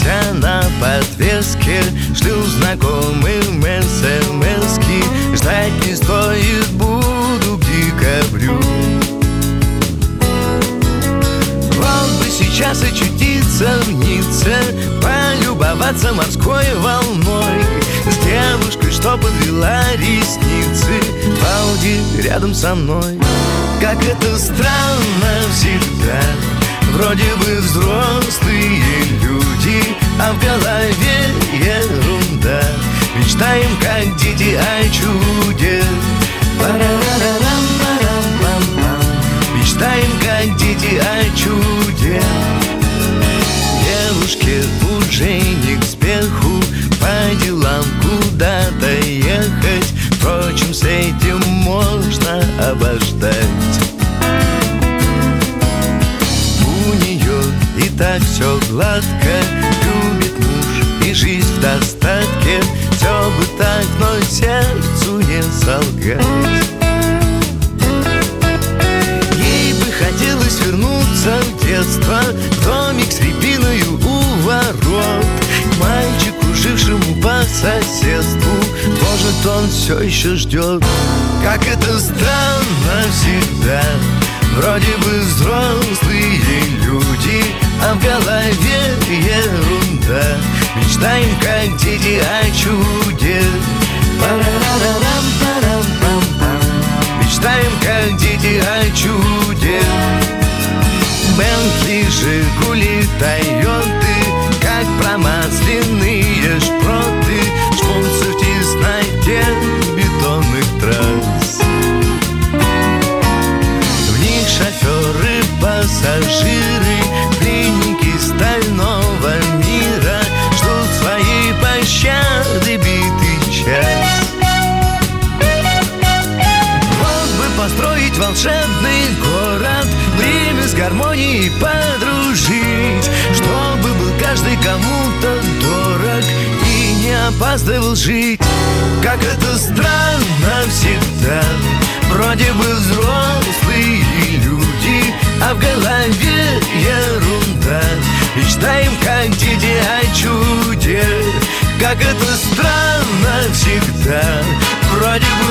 Вися на подвеске, шлю знакомым смс-ки. Ждать не стоит, буду к декабрю. Вот бы сейчас очутиться в Ницце, полюбоваться морской волной, с девушкой, что подвела ресницы, в Ауди рядом со мной. Как это странно всегда, вроде бы взрослые люди, а в голове ерунда. Мечтаем, как дети, о чуде. Мечтаем, как дети, о чуде. Девушке уже не к спеху, по делам куда-то ехать. Впрочем, с этим можно обождать. У нее и так все гладко, любит муж и жизнь в достатке. Все бы так, но сердцу не солгать. Ей бы хотелось вернуться в детство, в домик с рябиною у ворот, к мальчику, жившему по соседству. Может, он все еще ждет. Как это странно всегда, вроде бы взрослые люди, а в голове ерунда. Мечтаем, как дети, о чуде. Мечтаем, как дети, о чуде. Бентли, Жигули, Тойоты, как промасленные шпроты, жмутся в тесноте бетонных трасс. В них шоферы, пассажиры, пленники стального мира ждут своей пощады битый час. Вот бы построить волшебный город, время с гармонией подружить, чтобы был каждый кому-то дорог и не опаздывал жить. Как это странно всегда, вроде бы взрослые люди, а в голове ерунда. Мечтаем, как дети, о чуде. Как это странно всегда, вроде бы